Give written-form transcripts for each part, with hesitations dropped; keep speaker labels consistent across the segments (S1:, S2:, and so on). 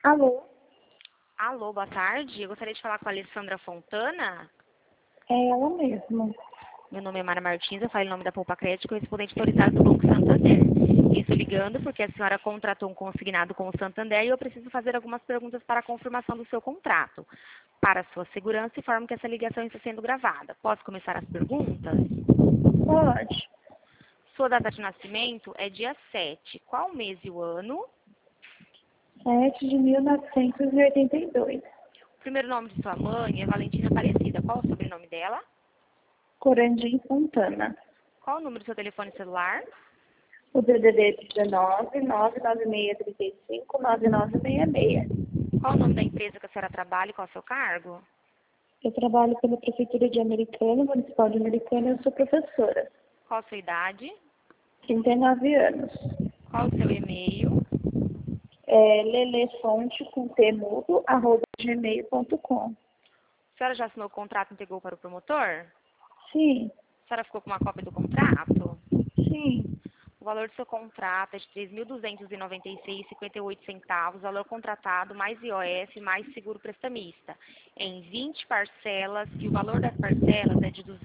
S1: Alô?
S2: Alô, boa tarde. Eu gostaria de falar com a Alessandra Fontana.
S1: É ela mesma.
S2: Meu nome é Mara Martins, eu falo em nome da Poupa Crédito, correspondente autorizado do Banco Santander. Estou ligando porque a senhora contratou um consignado com o Santander e eu preciso fazer algumas perguntas para a confirmação do seu contrato. Para sua segurança, informo que essa ligação está sendo gravada. Posso começar as perguntas?
S1: Pode.
S2: Sua data de nascimento é dia 7. Qual o mês e o ano?
S1: 7 de 1982.
S2: O primeiro nome de sua mãe é Valentina Aparecida. Qual o sobrenome dela?
S1: Corandim Fontana.
S2: Qual o número do seu telefone celular?
S1: O DDD 19 99635 9966.
S2: Qual o nome da empresa que a senhora trabalha e qual é o seu cargo?
S1: Eu trabalho pela Prefeitura de Americana, Municipal de Americana, eu sou professora.
S2: Qual a sua idade?
S1: 39 anos.
S2: Qual o seu e-mail?
S1: lelefonte com temudo, @gmail.com.
S2: A senhora já assinou o contrato e entregou para o promotor?
S1: Sim,
S2: A senhora ficou com uma cópia do contrato?
S1: sim.
S2: O valor do seu contrato é de R$ 3.296,58, valor contratado mais IOF mais seguro prestamista, em 20 parcelas, e o valor das parcelas é de R$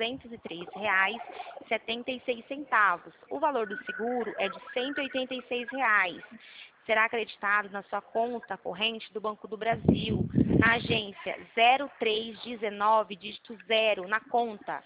S2: 203,76. O valor do seguro é de R$ 186. Será acreditado na sua conta corrente do Banco do Brasil, na agência 0319, dígito 0, na conta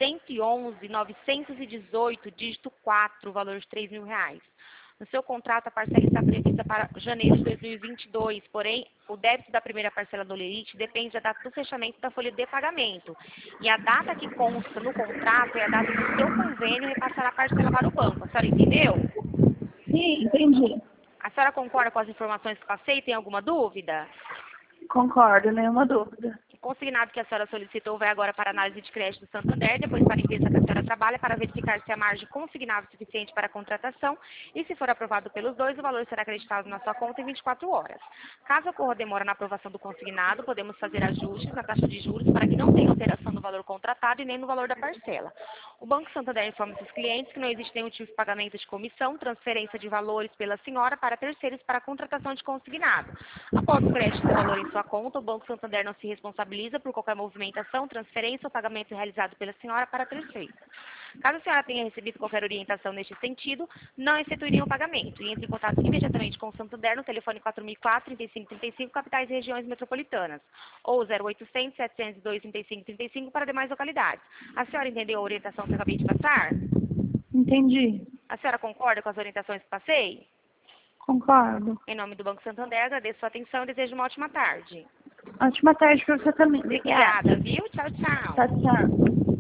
S2: 111.918, dígito 4, valor de R$ 3.000. No seu contrato, a parcela está prevista para janeiro de 2022, porém, o débito da primeira parcela do lerite depende da data do fechamento da folha de pagamento. E a data que consta no contrato é a data do seu convênio repassar a parcela para o banco. A senhora entendeu?
S1: Sim, entendi.
S2: A senhora concorda com as informações que passei? Tem alguma dúvida?
S1: Concordo, nenhuma dúvida.
S2: O consignado que a senhora solicitou vai agora para a análise de crédito do Santander, depois para a empresa que a senhora trabalha, para verificar se a margem consignada é suficiente para a contratação e, se for aprovado pelos dois, o valor será acreditado na sua conta em 24 horas. Caso ocorra demora na aprovação do consignado, podemos fazer ajustes na taxa de juros para que não tenha alteração no valor contratado e nem no valor da parcela. O Banco Santander informa seus clientes que não existe nenhum tipo de pagamento de comissão, transferência de valores pela senhora para terceiros para a contratação de consignado. Após o crédito do valor em sua conta, o Banco Santander não se responsabiliza por qualquer movimentação, transferência ou pagamento realizado pela senhora para terceiros. Caso a senhora tenha recebido qualquer orientação neste sentido, não efetuiria o pagamento e entre em contato imediatamente com o Santander no telefone 4004-3535, capitais e regiões metropolitanas, ou 0800 702 3535 para demais localidades. A senhora entendeu a orientação que eu acabei de passar?
S1: Entendi.
S2: A senhora concorda com as orientações que passei?
S1: Concordo.
S2: Em nome do Banco Santander, agradeço sua atenção e desejo uma ótima tarde.
S1: Ótima tarde para você também. Obrigada.
S2: Obrigada, viu? Tchau, tchau.
S1: Tchau, tchau.